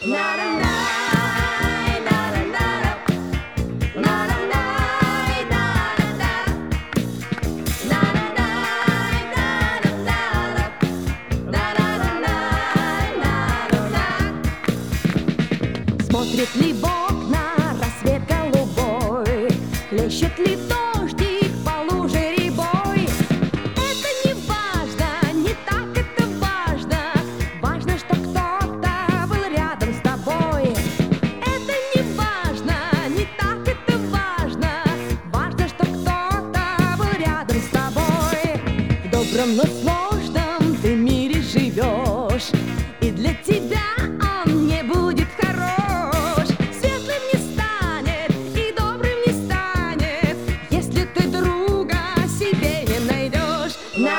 Смотрит ли в окна рассвет голубой, хлещет ли дождик по луже рябой? Это не важно, не так это важно. Важно, что кто-то был рядом с тобой. Это не важно, не так это важно. Важно, что кто-то был рядом с тобой. В добром, но сложном ты мире живешь, и для тебя он не будет хорош. Светлым не станет и добрым не станет, если ты друга себе не найдешь.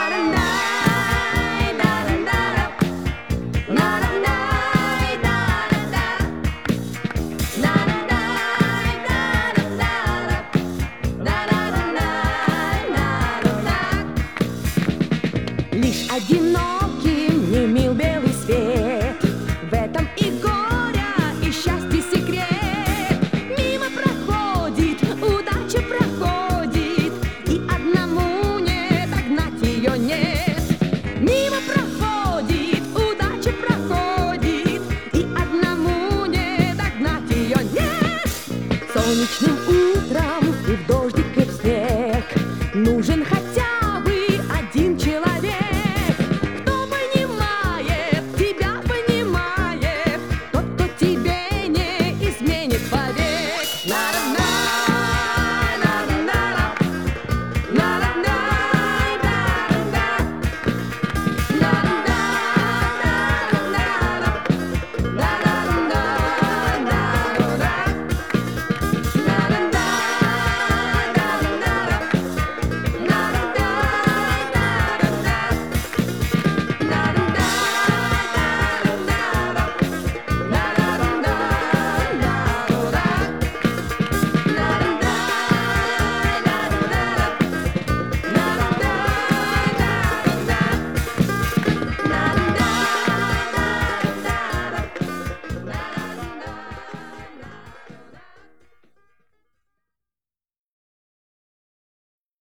Лишь одиноким не мил белый свет, в этом и горя, и счастье секрет. Мимо проходит, удача проходит, и одному не догнать ее нет. Мимо проходит, удача проходит, и одному не догнать ее нет. Солнечным